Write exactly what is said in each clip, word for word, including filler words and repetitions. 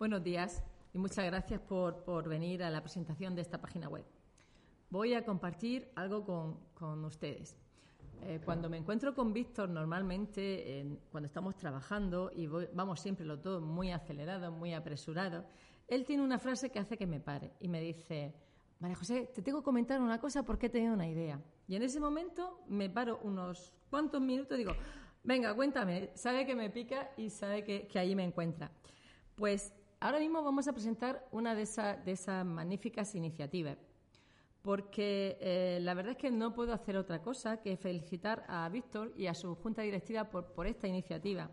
Buenos días y muchas gracias por, por venir a la presentación de esta página web. Voy a compartir algo con, con ustedes. Eh, cuando me encuentro con Víctor, normalmente, eh, cuando estamos trabajando y voy, vamos siempre los dos muy acelerados, muy apresurados, él tiene una frase que hace que me pare y me dice: María José, te tengo que comentar una cosa porque he tenido una idea. Y en ese momento me paro unos cuantos minutos y digo: venga, cuéntame. Sabe que me pica y sabe que, que allí me encuentra. Pues ahora mismo vamos a presentar una de, esa, de esas magníficas iniciativas, porque eh, la verdad es que no puedo hacer otra cosa que felicitar a Víctor y a su junta directiva por, por esta iniciativa,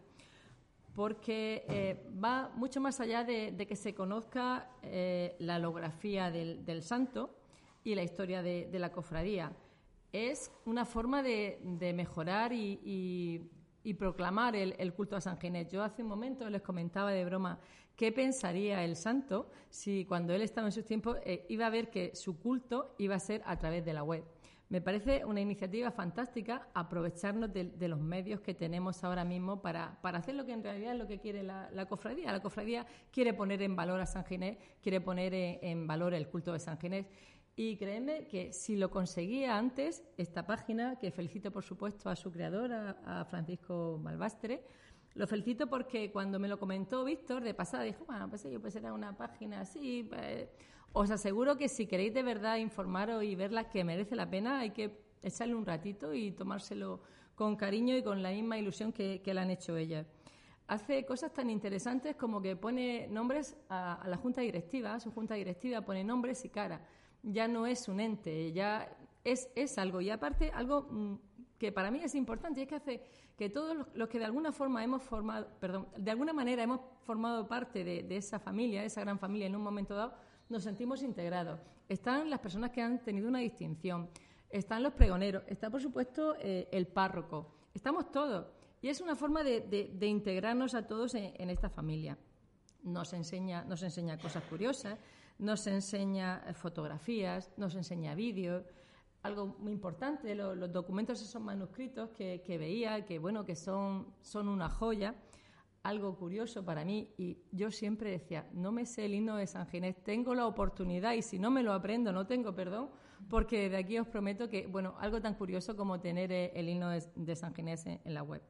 porque eh, va mucho más allá de, de que se conozca eh, la holografía del, del santo y la historia de, de la cofradía. Es una forma de, de mejorar y, y, y proclamar el, el culto a San Ginés. Yo hace un momento les comentaba de broma qué pensaría el santo si cuando él estaba en sus tiempos eh, iba a ver que su culto iba a ser a través de la web. Me parece una iniciativa fantástica aprovecharnos de, de los medios que tenemos ahora mismo para, para hacer lo que en realidad es lo que quiere la, la cofradía. La cofradía quiere poner en valor a San Ginés, quiere poner en, en valor el culto de San Ginés. Y créeme que si lo conseguía antes, esta página, que felicito por supuesto a su creador, a, a Francisco Balbastre, lo felicito porque cuando me lo comentó Víctor de pasada, dijo: bueno, pues yo pues era una página así. Pues, os aseguro que si queréis de verdad informaros y verla, que merece la pena, hay que echarle un ratito y tomárselo con cariño y con la misma ilusión que, que la han hecho ellas. Hace cosas tan interesantes como que pone nombres a, a la junta directiva, a su junta directiva pone nombres y cara. Ya no es un ente, ya es, es algo. Y aparte, algo mmm, que para mí es importante, y es que hace que todos los, los que de alguna forma hemos formado, perdón, de alguna manera hemos formado parte de, de esa familia, de esa gran familia en un momento dado, nos sentimos integrados. Están las personas que han tenido una distinción, están los pregoneros, está por supuesto eh, el párroco, estamos todos. Y es una forma de, de, de integrarnos a todos en, en esta familia. Nos enseña, nos enseña cosas curiosas, nos enseña fotografías, nos enseña vídeos. Algo muy importante, los, los documentos esos manuscritos que, que veía, que bueno, que son, son una joya. Algo curioso para mí, y yo siempre decía: no me sé el himno de San Ginés, tengo la oportunidad y si no me lo aprendo no tengo perdón, porque de aquí os prometo que, bueno, algo tan curioso como tener el himno de, de San Ginés en, en la web.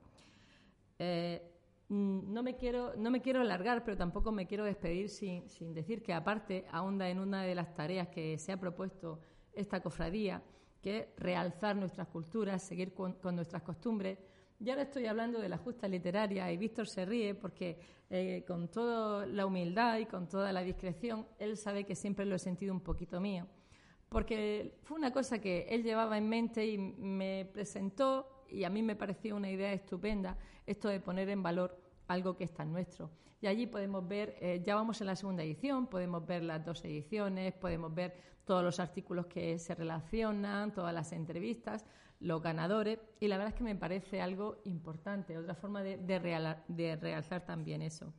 Eh, no me quiero no me quiero alargar, pero tampoco me quiero despedir sin, sin decir que aparte ahonda en una de las tareas que se ha propuesto esta cofradía, que es realzar nuestras culturas, seguir con, con nuestras costumbres. Y ahora estoy hablando de la justa literaria y Víctor se ríe porque eh, con toda la humildad y con toda la discreción, él sabe que siempre lo he sentido un poquito mío, porque fue una cosa que él llevaba en mente y me presentó, y a mí me pareció una idea estupenda, esto de poner en valor algo que es tan nuestro. Y allí podemos ver, eh, ya vamos en la segunda edición, podemos ver las dos ediciones, podemos ver todos los artículos que se relacionan, todas las entrevistas, los ganadores, y la verdad es que me parece algo importante, otra forma de, de, real, de realzar también eso.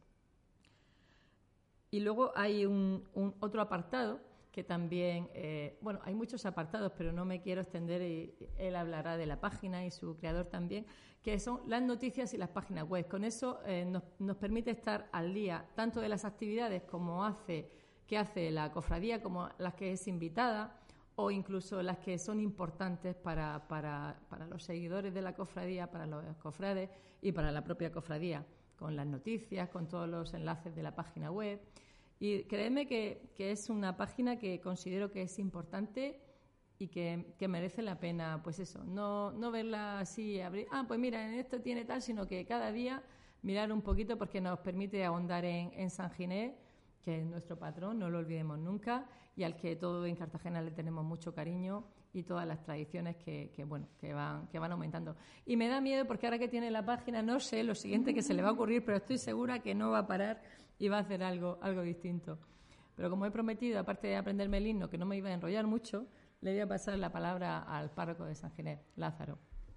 Y luego hay un, un otro apartado que también, eh, bueno, hay muchos apartados, pero no me quiero extender, y él hablará de la página y su creador también, que son las noticias y las páginas web. Con eso eh, nos, nos permite estar al día tanto de las actividades como hace, que hace la cofradía, como las que es invitada, o incluso las que son importantes para, para, para los seguidores de la cofradía, para los cofrades y para la propia cofradía, con las noticias, con todos los enlaces de la página web. Y créeme que, que es una página que considero que es importante y que, que merece la pena, pues eso, no, no verla así, abrir, ah, pues mira, en esto tiene tal, sino que cada día mirar un poquito, porque nos permite ahondar en, en San Ginés, que es nuestro patrón, no lo olvidemos nunca, y al que todo en Cartagena le tenemos mucho cariño, y todas las tradiciones que, que bueno, que van, que van aumentando. Y me da miedo porque ahora que tiene la página, no sé lo siguiente que se le va a ocurrir, pero estoy segura que no va a parar y va a hacer algo, algo distinto. Pero como he prometido, aparte de aprenderme el himno, que no me iba a enrollar mucho, le voy a pasar la palabra al párroco de San Ginés, Lázaro.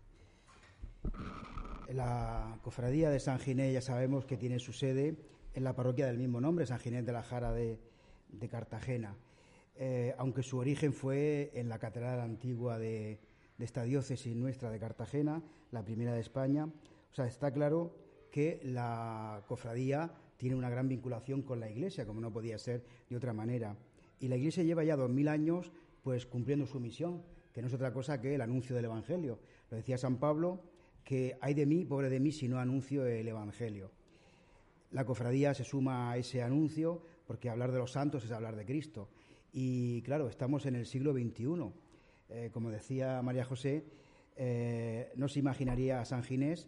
La cofradía de San Ginés ya sabemos que tiene su sede en la parroquia del mismo nombre, San Ginés de la Jara de, de Cartagena, eh, aunque su origen fue en la catedral antigua de, de esta diócesis nuestra de Cartagena, la primera de España. O sea, está claro que la cofradía tiene una gran vinculación con la Iglesia, como no podía ser de otra manera. Y la Iglesia lleva ya dos mil años pues cumpliendo su misión, que no es otra cosa que el anuncio del Evangelio. Lo decía San Pablo, que ay de mí, pobre de mí, si no anuncio el Evangelio. La cofradía se suma a ese anuncio porque hablar de los santos es hablar de Cristo. Y claro, estamos en el siglo veintiuno. Eh, como decía María José, eh, no se imaginaría a San Ginés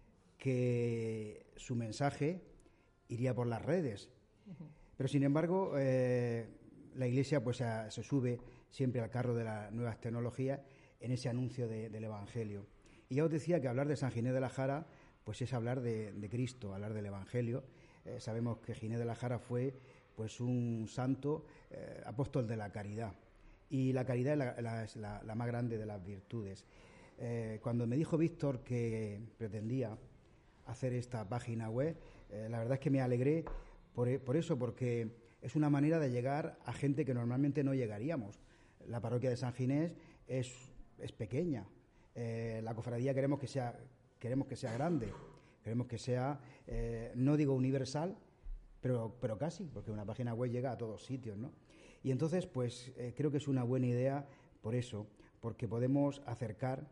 que su mensaje iría por las redes. Uh-huh. Pero sin embargo, eh, la Iglesia pues a, se sube siempre al carro de las nuevas tecnologías en ese anuncio de, del Evangelio. Y ya os decía que hablar de San Ginés de la Jara pues es hablar de, de Cristo, hablar del Evangelio. Eh, sabemos que Ginés de la Jara fue pues un santo eh, apóstol de la caridad. Y la caridad es la, la, es la, la más grande de las virtudes. Eh, cuando me dijo Víctor que pretendía hacer esta página web, eh, la verdad es que me alegré por, por eso, porque es una manera de llegar a gente que normalmente no llegaríamos. La parroquia de San Ginés es, es pequeña. Eh, la cofradía queremos que sea, queremos que sea grande, queremos que sea, eh, no digo universal, pero, pero casi, porque una página web llega a todos sitios, ¿no? Y entonces, pues eh, creo que es una buena idea por eso, porque podemos acercar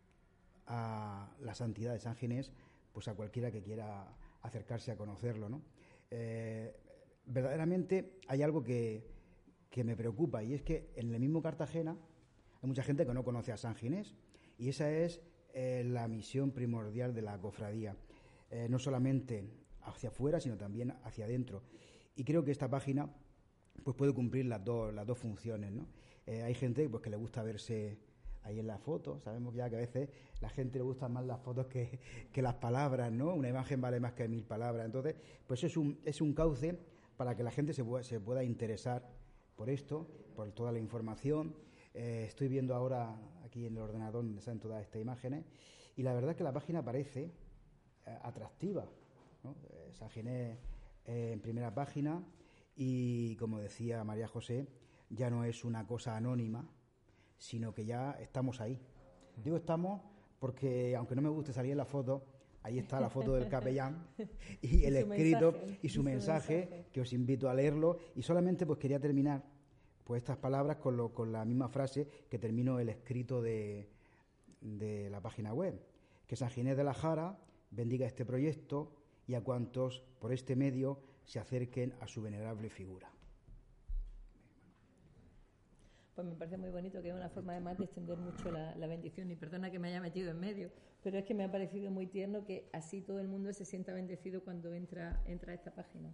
a la santidad de San Ginés pues a cualquiera que quiera acercarse a conocerlo, ¿no? Eh, verdaderamente hay algo que, que me preocupa, y es que en el mismo Cartagena hay mucha gente que no conoce a San Ginés, y esa es eh, la misión primordial de la cofradía, eh, no solamente hacia afuera, sino también hacia adentro. Y creo que esta página pues puede cumplir las dos, las dos funciones, ¿no? Eh, hay gente pues que le gusta verse ahí en la foto. Sabemos ya que a veces la gente le gustan más las fotos que, que las palabras, ¿no? Una imagen vale más que mil palabras. Entonces, pues es un, es un cauce para que la gente se pueda, se pueda interesar por esto, por toda la información. Eh, estoy viendo ahora aquí en el ordenador donde están todas estas imágenes, y la verdad es que la página parece eh, atractiva, ¿no? Eh, San Ginés eh, en primera página, y como decía María José, ya no es una cosa anónima, sino que ya estamos ahí. Digo estamos porque, aunque no me guste salir en la foto, ahí está la foto del capellán y el escrito y su mensaje, que os invito a leerlo. Y solamente pues quería terminar pues estas palabras con, lo, con la misma frase que termino el escrito de, de la página web. Que San Ginés de la Jara bendiga este proyecto y a cuantos por este medio se acerquen a su venerable figura. Pues me parece muy bonito, que es una forma además de extender mucho la, la bendición, y perdona que me haya metido en medio, pero es que me ha parecido muy tierno que así todo el mundo se sienta bendecido cuando entra, entra a esta página.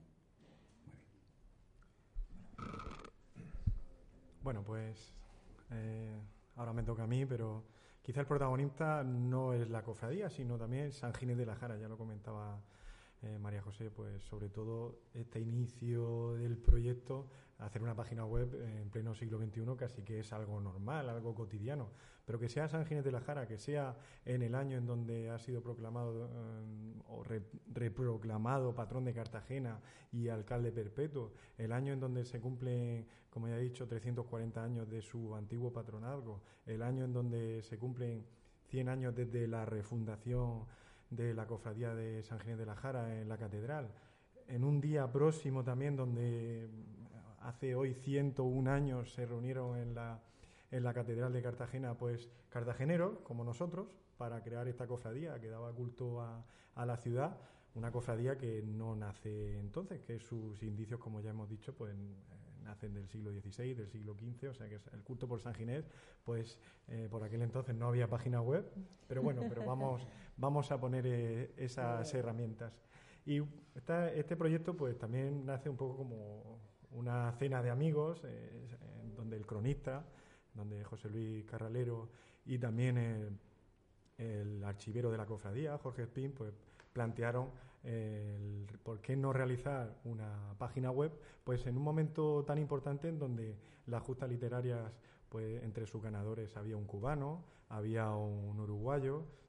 Bueno, pues eh, ahora me toca a mí, pero quizá el protagonista no es la cofradía, sino también San Ginés de la Jara. Ya lo comentaba eh, María José, pues sobre todo este inicio del proyecto, hacer una página web en pleno siglo veintiuno casi que es algo normal, algo cotidiano, pero que sea San Ginés de la Jara, que sea en el año en donde ha sido proclamado eh, o re, reproclamado patrón de Cartagena y alcalde perpetuo, el año en donde se cumplen, como ya he dicho, trescientos cuarenta años de su antiguo patronazgo, el año en donde se cumplen cien años desde la refundación de la cofradía de San Ginés de la Jara en la catedral, en un día próximo también donde hace hoy ciento un años se reunieron en la, en la Catedral de Cartagena, pues cartageneros, como nosotros, para crear esta cofradía que daba culto a, a la ciudad, una cofradía que no nace entonces, que sus indicios, como ya hemos dicho, pues eh, nacen del siglo dieciséis, del siglo quince, o sea que es el culto por San Ginés, pues eh, por aquel entonces no había página web, pero bueno, pero vamos, vamos a poner eh, esas herramientas. Y esta, este proyecto pues también nace un poco como una cena de amigos, eh, donde el cronista, donde José Luis Carralero y también el, el archivero de la cofradía, Jorge Espín, pues plantearon eh, el por qué no realizar una página web, pues en un momento tan importante en donde las justas literarias, pues entre sus ganadores había un cubano, había un uruguayo,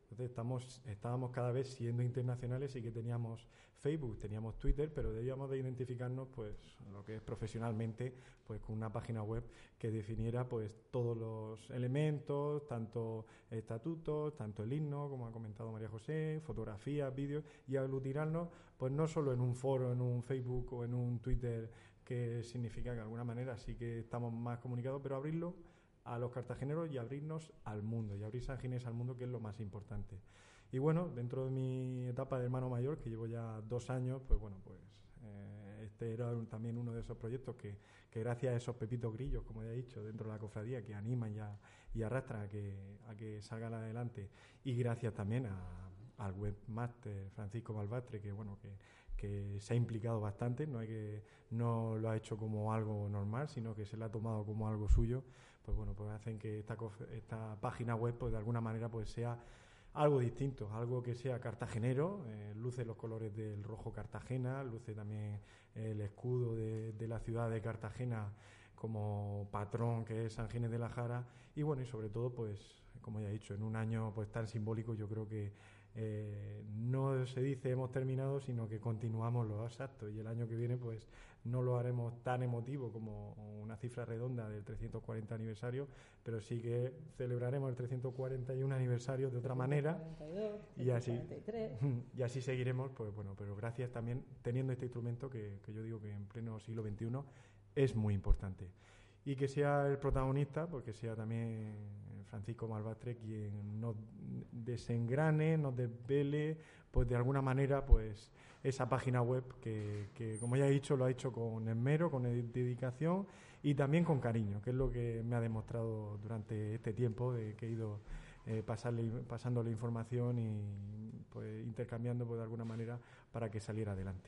Entonces estamos, estábamos cada vez siendo internacionales y que teníamos Facebook, teníamos Twitter, pero debíamos de identificarnos pues lo que es profesionalmente pues con una página web que definiera pues todos los elementos, tanto estatutos, tanto el himno, como ha comentado María José, fotografías, vídeos, y aglutinarnos pues no solo en un foro, en un Facebook o en un Twitter, que significa que de alguna manera sí que estamos más comunicados, pero abrirlo a los cartageneros y abrirnos al mundo, y abrir San Ginés al mundo, que es lo más importante. Y bueno, dentro de mi etapa de hermano mayor, que llevo ya dos años, pues bueno, pues eh, este era un, también uno de esos proyectos que, que gracias a esos pepitos grillos, como ya he dicho, dentro de la cofradía, que animan ya y arrastran a que, a que salgan adelante, y gracias también a, al webmaster Francisco Malvastre, que bueno, que, que se ha implicado bastante, no hay que no lo ha hecho como algo normal, sino que se lo ha tomado como algo suyo, pues bueno, pues hacen que esta, esta página web pues de alguna manera pues sea algo distinto, algo que sea cartagenero, eh, luce los colores del rojo Cartagena, luce también el escudo de, de la ciudad de Cartagena como patrón, que es San Ginés de la Jara, y bueno, y sobre todo pues como ya he dicho, en un año pues tan simbólico, yo creo que eh, no se dice hemos terminado, sino que continuamos los actos, y el año que viene pues no lo haremos tan emotivo como una cifra redonda del trescientos cuarenta aniversario, pero sí que celebraremos el trescientos cuarenta y uno aniversario de otra manera, y así y así seguiremos, pues bueno, pero gracias también teniendo este instrumento que, que yo digo que en pleno siglo veintiuno es muy importante. Y que sea el protagonista, porque sea también Francisco Malvastre quien nos desengrane, nos desvele, pues de alguna manera, pues esa página web que, que, como ya he dicho, lo ha hecho con esmero, con dedicación y también con cariño, que es lo que me ha demostrado durante este tiempo de que he ido eh, pasarle, pasando la información y pues intercambiando pues, de alguna manera para que saliera adelante.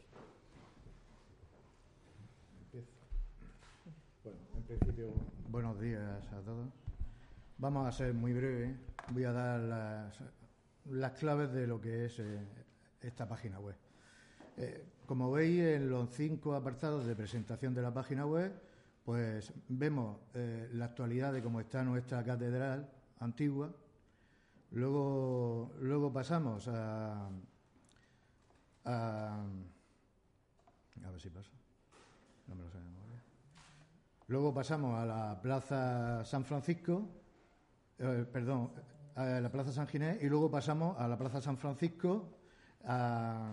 Bueno, en principio, buenos días a todos. Vamos a ser muy breves. Voy a dar las, las claves de lo que es eh, esta página web. Eh, como veis, en los cinco apartados de presentación de la página web, pues vemos eh, la actualidad de cómo está nuestra catedral antigua. Luego, luego pasamos a, a... A ver si pasa. No me lo sé de memoria. Luego pasamos a la Plaza San Francisco, eh, perdón, a la Plaza San Ginés, y luego pasamos a la Plaza San Francisco, a,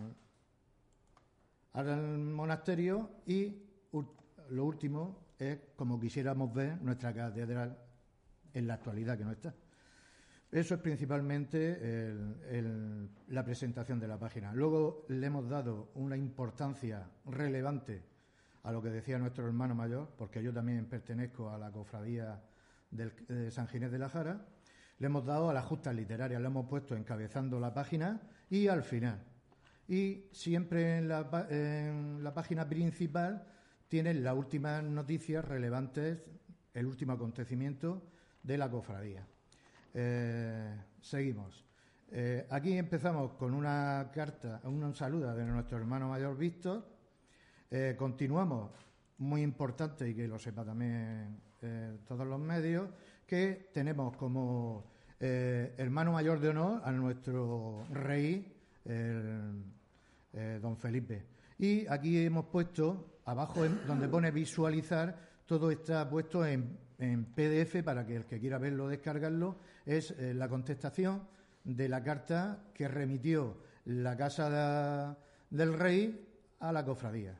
al monasterio, y lo último es como quisiéramos ver nuestra catedral en la actualidad, que no está. Eso es principalmente el, el, la presentación de la página. Luego le hemos dado una importancia relevante a lo que decía nuestro hermano mayor, porque yo también pertenezco a la cofradía del, de San Ginés de la Jara. Le hemos dado a las justas literarias, le hemos puesto encabezando la página y al final. Y siempre en la, en la página principal tienen las últimas noticias relevantes, el último acontecimiento de la cofradía. Eh, seguimos. Eh, aquí empezamos con una carta, un saludo de nuestro hermano mayor Víctor. Eh, continuamos, muy importante y que lo sepa también eh, todos los medios, que tenemos como eh, hermano mayor de honor a nuestro rey, el, eh, don Felipe. Y aquí hemos puesto, abajo en, donde pone visualizar, todo está puesto en, en P D F para que el que quiera verlo, descargarlo. Es eh, la contestación de la carta que remitió la Casa de, del Rey a la cofradía.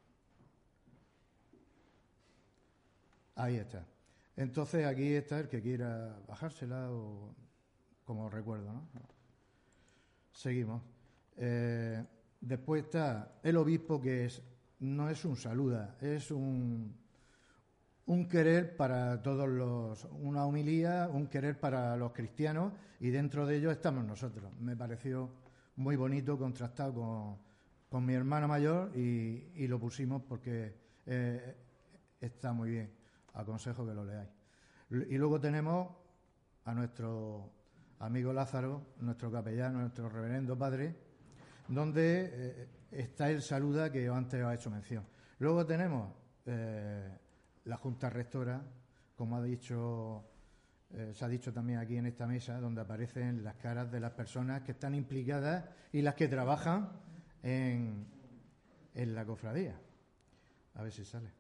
Ahí está. Entonces aquí está el que quiera bajársela o como recuerdo, ¿no? Seguimos. Eh, después está el obispo, que es no es un saluda, es un un querer para todos los, una homilía, un querer para los cristianos, y dentro de ello estamos nosotros. Me pareció muy bonito, contrastado con, con mi hermana mayor, y, y lo pusimos porque eh, está muy bien. Aconsejo que lo leáis. Y luego tenemos a nuestro amigo Lázaro, nuestro capellán, nuestro reverendo padre, donde eh, está el saluda que antes os he hecho mención. Luego tenemos eh, la Junta Rectora, como ha dicho eh, se ha dicho también aquí en esta mesa, donde aparecen las caras de las personas que están implicadas y las que trabajan en, en la cofradía. A ver si sale.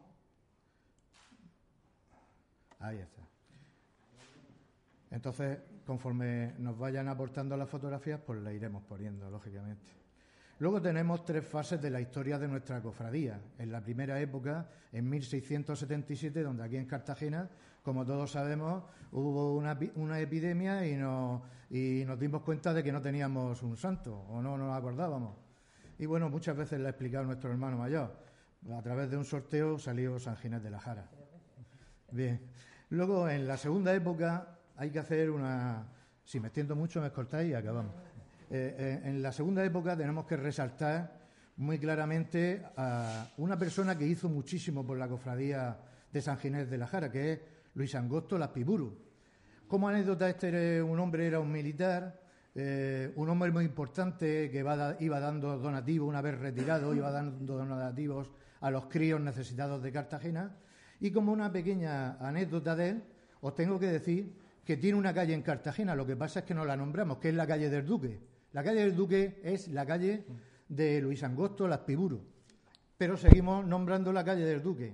Ahí está. Entonces, conforme nos vayan aportando las fotografías, pues las iremos poniendo, lógicamente. Luego tenemos tres fases de la historia de nuestra cofradía. En la primera época, en mil seiscientos setenta y siete, donde aquí en Cartagena, como todos sabemos, hubo una, una epidemia y nos, y nos dimos cuenta de que no teníamos un santo, o no nos acordábamos. Y bueno, muchas veces le ha explicado nuestro hermano mayor. A través de un sorteo salió San Ginés de la Jara. Bien. Luego, en la segunda época, hay que hacer una... Si me extiendo mucho, me cortáis y acabamos. Eh, eh, en la segunda época tenemos que resaltar muy claramente a una persona que hizo muchísimo por la cofradía de San Ginés de la Jara, que es Luis Angosto Laspiburu. Como anécdota, este era un hombre, era un militar, eh, un hombre muy importante que va da, iba dando donativos, una vez retirado, iba dando donativos a los críos necesitados de Cartagena. Y como una pequeña anécdota de él, os tengo que decir que tiene una calle en Cartagena, lo que pasa es que no la nombramos, que es la calle del Duque. La calle del Duque es la calle de Luis Angosto Laspiburu, pero seguimos nombrando la calle del Duque.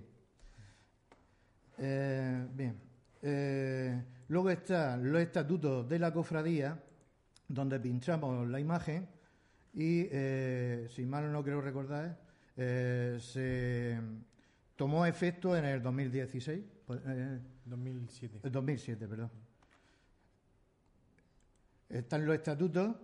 Eh, bien, eh, luego están los estatutos de la cofradía, donde pinchamos la imagen y, eh, si mal no creo recordar, eh, se tomó efecto en el dos mil dieciséis. Eh, dos mil siete. El dos mil siete, perdón. Están los estatutos.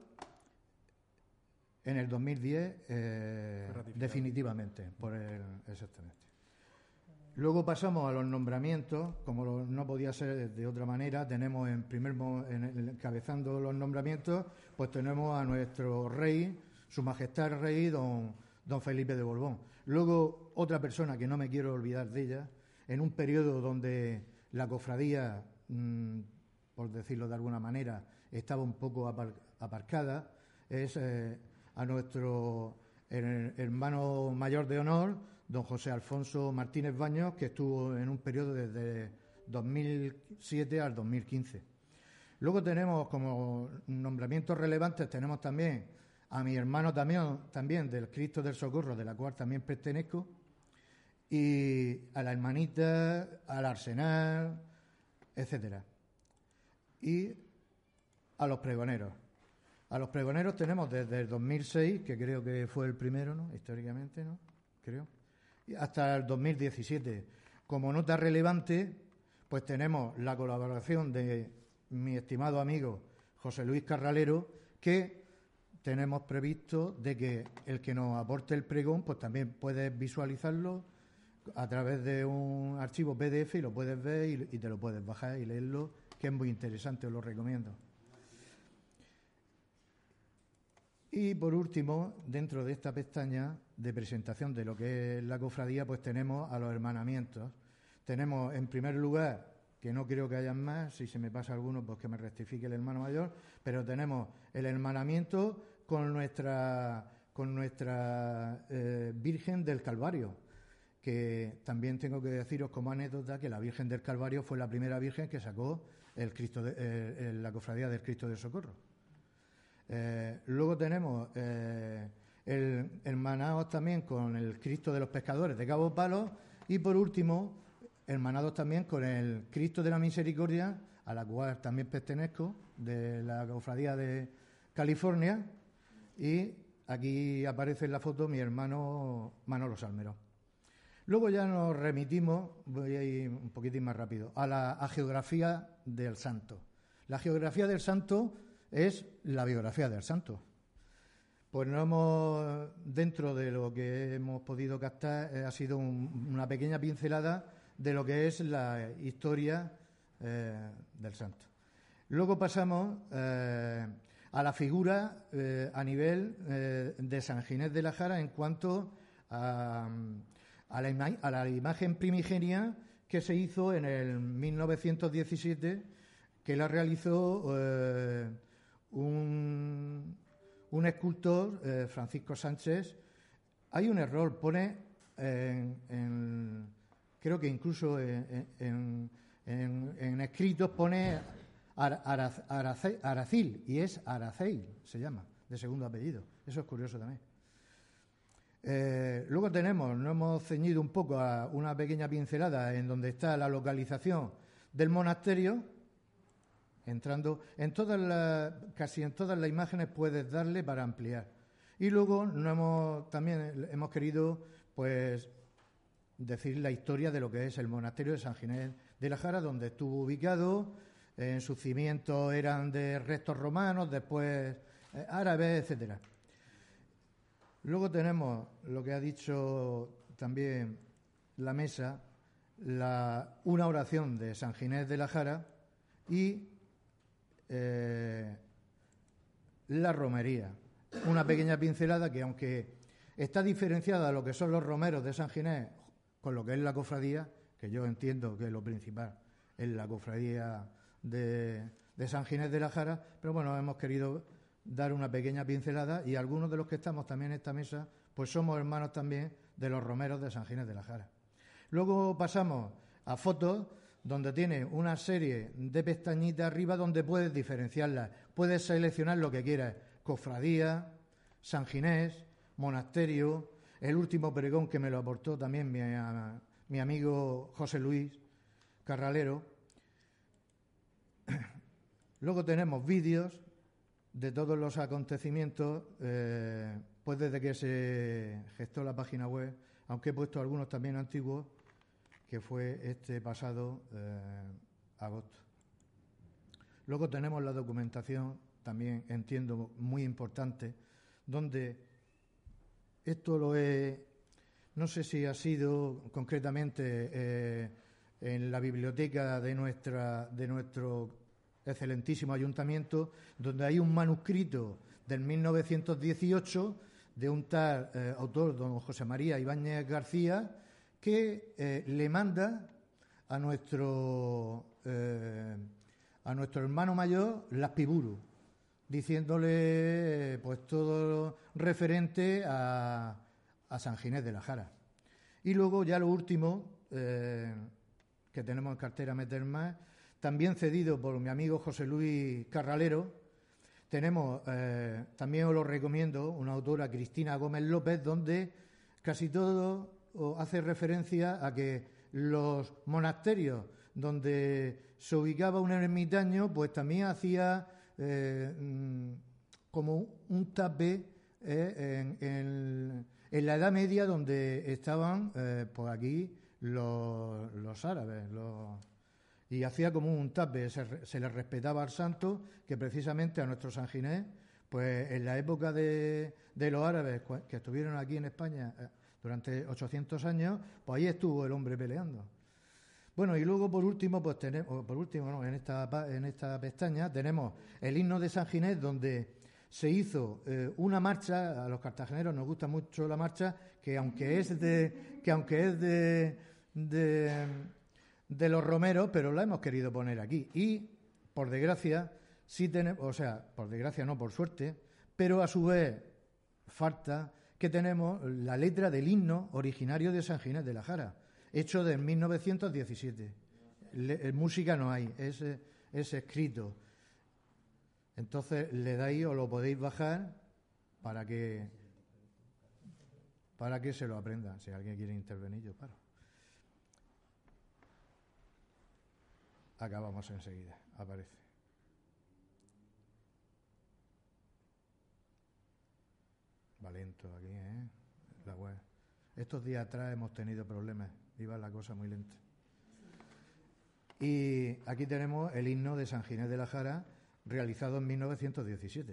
En el dos mil diez, eh, definitivamente, por el, exactamente. Luego pasamos a los nombramientos, como lo, no podía ser de otra manera. Tenemos en primer en el, encabezando los nombramientos, pues tenemos a nuestro rey, Su Majestad el Rey, don, don Felipe de Borbón. Luego, otra persona que no me quiero olvidar de ella, en un periodo donde la cofradía, mmm, por decirlo de alguna manera, estaba un poco apar, aparcada, es eh, a nuestro hermano mayor de honor, don José Alfonso Martínez Baños, que estuvo en un periodo desde dos mil siete al dos mil quince. Luego tenemos como nombramientos relevantes, tenemos también a mi hermano también, también del Cristo del Socorro, de la cual también pertenezco, y a la hermanita, al Arsenal, etcétera. Y a los pregoneros. A los pregoneros tenemos desde el dos mil seis, que creo que fue el primero, ¿no? Históricamente, ¿no? Creo. Y hasta el dos mil diecisiete. Como nota relevante, pues tenemos la colaboración de mi estimado amigo José Luis Carralero, que tenemos previsto de que el que nos aporte el pregón, pues también puedes visualizarlo a través de un archivo P D F y lo puedes ver y, y te lo puedes bajar y leerlo, que es muy interesante, os lo recomiendo. Y por último, dentro de esta pestaña de presentación de lo que es la cofradía, pues tenemos a los hermanamientos. Tenemos, en primer lugar, que no creo que hayan más, si se me pasa alguno, pues que me rectifique el hermano mayor, pero tenemos el hermanamiento con nuestra, con nuestra eh, Virgen del Calvario, que también tengo que deciros como anécdota que la Virgen del Calvario fue la primera Virgen que sacó el Cristo de, eh, la cofradía del Cristo del Socorro. Eh, luego tenemos eh, el hermanados también con el Cristo de los Pescadores de Cabo Palos y por último hermanados también con el Cristo de la Misericordia, a la cual también pertenezco, de la cofradía de California, y aquí aparece en la foto mi hermano Manolo Salmerón. Luego ya nos remitimos, voy a ir un poquitín más rápido, a la a geografía del santo. La geografía del santo es la biografía del santo. Pues no hemos, dentro de lo que hemos podido captar, eh, ha sido un, una pequeña pincelada de lo que es la historia eh, del santo. Luego pasamos eh, a la figura eh, a nivel eh, de San Ginés de la Jara en cuanto a, a, la ima- a la imagen primigenia que se hizo en el mil novecientos diecisiete, que la realizó eh, un, un escultor, eh, Francisco Sánchez. Hay un error, pone en, en creo que incluso en, en, En, en escritos pone Ar, Arac, Arac, Aracil, y es Araceil, se llama, de segundo apellido. Eso es curioso también. Eh, luego tenemos, nos hemos ceñido un poco a una pequeña pincelada en donde está la localización del monasterio. Entrando en todas las, casi en todas las imágenes puedes darle para ampliar. Y luego no hemos, también hemos querido, pues, decir la historia de lo que es el monasterio de San Ginés de la Jara, donde estuvo ubicado. En sus cimientos eran de restos romanos, después eh, árabes, etcétera. Luego tenemos lo que ha dicho también la mesa, la, una oración de San Ginés de la Jara y eh, la romería. Una pequeña pincelada que, aunque está diferenciada de lo que son los romeros de San Ginés con lo que es la cofradía, que yo entiendo que lo principal es la cofradía de, de San Ginés de la Jara, pero bueno, hemos querido dar una pequeña pincelada y algunos de los que estamos también en esta mesa, pues somos hermanos también de los romeros de San Ginés de la Jara. Luego pasamos a fotos donde tiene una serie de pestañitas arriba donde puedes diferenciarlas, puedes seleccionar lo que quieras, cofradía, San Ginés, monasterio, el último pregón que me lo aportó también mi, a, mi amigo José Luis Carralero. Luego tenemos vídeos de todos los acontecimientos, eh, pues desde que se gestó la página web, aunque he puesto algunos también antiguos, que fue este pasado eh, agosto. Luego tenemos la documentación, también entiendo muy importante, donde esto lo he, no sé si ha sido concretamente eh, en la biblioteca de nuestra de nuestro excelentísimo ayuntamiento, donde hay un manuscrito del mil novecientos dieciocho de un tal eh, autor, don José María Ibáñez García, que eh, le manda a nuestro eh, a nuestro hermano mayor Laspiburu, diciéndole eh, pues todo referente a, a San Ginés de la Jara. Y luego ya lo último eh, que tenemos en cartera meter más, también cedido por mi amigo José Luis Carralero, tenemos, eh, también os lo recomiendo, una autora, Cristina Gómez López, donde casi todo hace referencia a que los monasterios donde se ubicaba un ermitaño, pues también hacía eh, como un tape eh, en, en, en la Edad Media, donde estaban eh, pues aquí los, los árabes, los... y hacía como un tape, se, se le respetaba al santo, que precisamente a nuestro San Ginés, pues en la época de, de los árabes que estuvieron aquí en España eh, durante ochocientos años, pues ahí estuvo el hombre peleando. Bueno, y luego por último, pues tenemos, por último, no, en esta en esta pestaña tenemos el himno de San Ginés, donde se hizo eh, una marcha. A los cartageneros nos gusta mucho la marcha, que aunque es de que aunque es de, de de los romeros, pero la hemos querido poner aquí. Y, por desgracia, sí tenemos, o sea, por desgracia no, por suerte, pero a su vez falta que tenemos la letra del himno originario de San Ginés de la Jara, hecho de mil novecientos diecisiete. Le, música no hay, es, es escrito. Entonces, le dais o lo podéis bajar para que, para que se lo aprendan. Si alguien quiere intervenir, yo paro. Acabamos enseguida, aparece. Va lento aquí, ¿eh? La web. Estos días atrás hemos tenido problemas, iba la cosa muy lenta. Y aquí tenemos el himno de San Ginés de la Jara, realizado en mil novecientos diecisiete.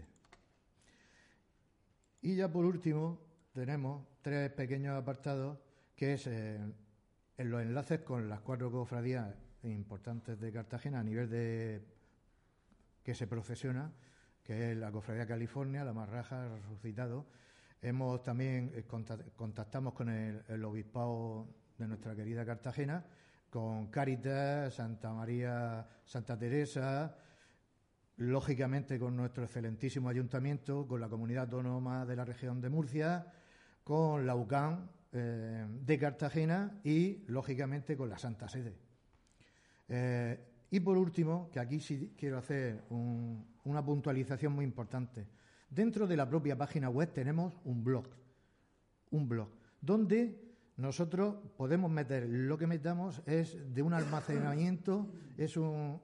Y ya por último tenemos tres pequeños apartados, que es eh, en los enlaces con las cuatro cofradías importantes de Cartagena a nivel de que se procesiona, que es la Cofradía California, la Marraja, el Resucitado. Hemos también contactamos con el, el obispado de nuestra querida Cartagena, con Cáritas, Santa María, Santa Teresa, lógicamente con nuestro excelentísimo ayuntamiento, con la comunidad autónoma de la región de Murcia, con la U C A M eh, de Cartagena y lógicamente con la Santa Sede. Eh, y por último, que aquí sí quiero hacer un, una puntualización muy importante. Dentro de la propia página web tenemos un blog, un blog, donde nosotros podemos meter lo que metamos, es de un almacenamiento, es un,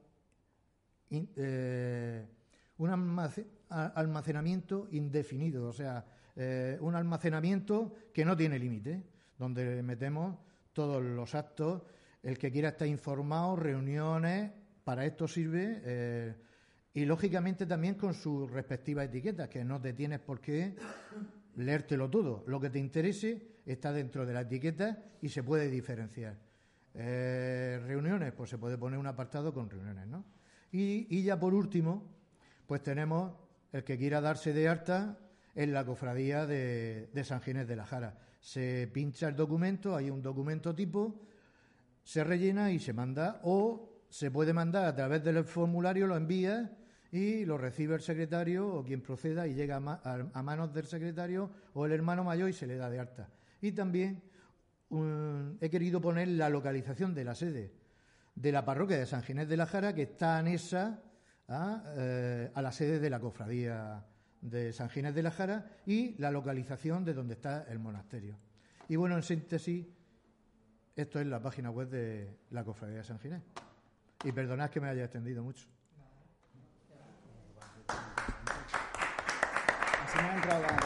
eh, un almacenamiento indefinido, o sea, eh, un almacenamiento que no tiene límite, donde metemos todos los actos, el que quiera estar informado, reuniones, para esto sirve, eh, y lógicamente también con sus respectivas etiquetas, que no te tienes por qué leértelo todo. Lo que te interese está dentro de la etiqueta y se puede diferenciar. Eh, reuniones, pues se puede poner un apartado con reuniones, ¿no? Y, y ya por último, pues tenemos el que quiera darse de alta en la cofradía de, de San Ginés de la Jara. Se pincha el documento, hay un documento tipo, se rellena y se manda, o se puede mandar a través del formulario, lo envía y lo recibe el secretario o quien proceda y llega a, ma a, a manos del secretario o el hermano mayor y se le da de alta. Y también um, he querido poner la localización de la sede de la parroquia de San Ginés de la Jara, que está anexa a, eh, a la sede de la cofradía de San Ginés de la Jara, y la localización de donde está el monasterio. Y bueno, en síntesis, esto es la página web de la cofradía de San Ginés. Y perdonad que me haya extendido mucho. Así me ha entrado la...